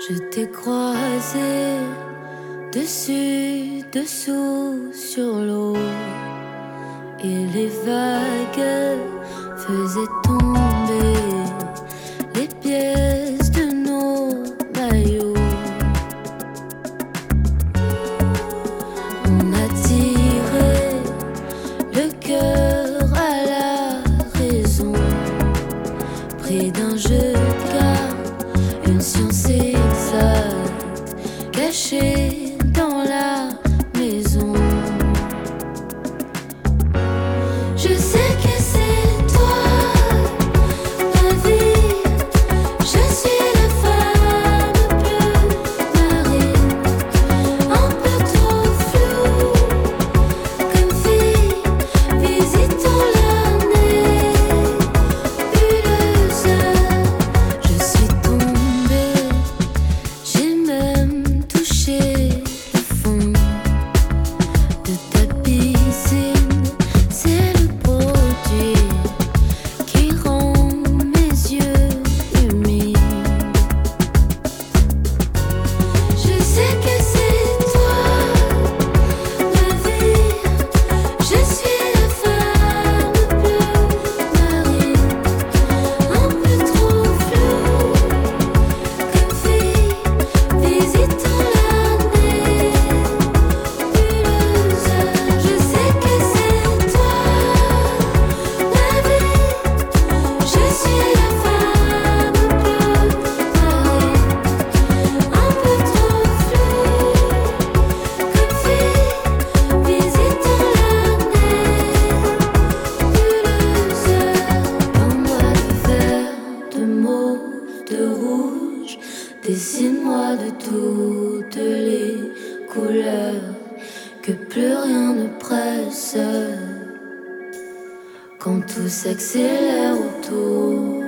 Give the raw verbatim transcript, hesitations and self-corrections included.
Je t'ai croisé dessus, dessous, sur l'eau, et les vagues faisaient tomber les pièces de nos maillots. On a tiré le cœur à la raison, près d'un jeu de cartes, une science exacte cachée dans la maison. Je sais que c'est toi, ma vie. Je suis la femme bleue marine, un peu trop floue, comme fille visitant la nébuleuse. Je suis tombée, j'ai même touché le fond de ta piscine. C'est le produit qui rend mes yeux humides. Je sais que c'est toi, ma vie. Je suis la femme bleue marine, un peu trop floue, comme fille visitant la nébuleuse. Je sais que c'est toi, ma vie. Je suis la femme bleue marine, un peu trop floue, comme fille visitant la nébuleuse. En moi de vert, de mauve, de rouge, dessine-moi de toutes les couleurs, que plus rien ne presse quand tout s'accélère autour.